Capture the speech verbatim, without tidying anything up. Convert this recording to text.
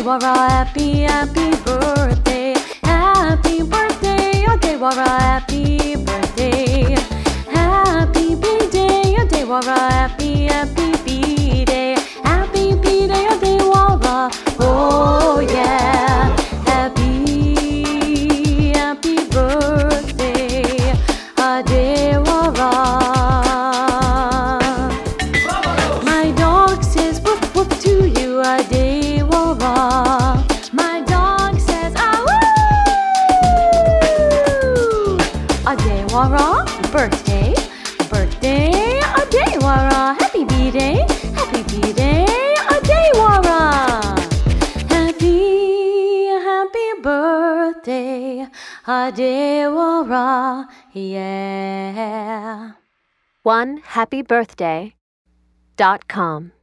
Adewara, happy, happy birthday. Happy birthday, Adewara, happy birthday. Happy B-Day, Adewara, happy, happy B-Day. Happy B-Day, Adewara, oh yeah. Happy, happy birthday, Adewara. My dog says woof woof to you, Adewara. My dog says ah woo. Adewara, birthday, birthday, Adewara. Happy B-Day, happy B-Day, Adewara. Happy, happy birthday, Adewara, yeah. one happy birthday dot com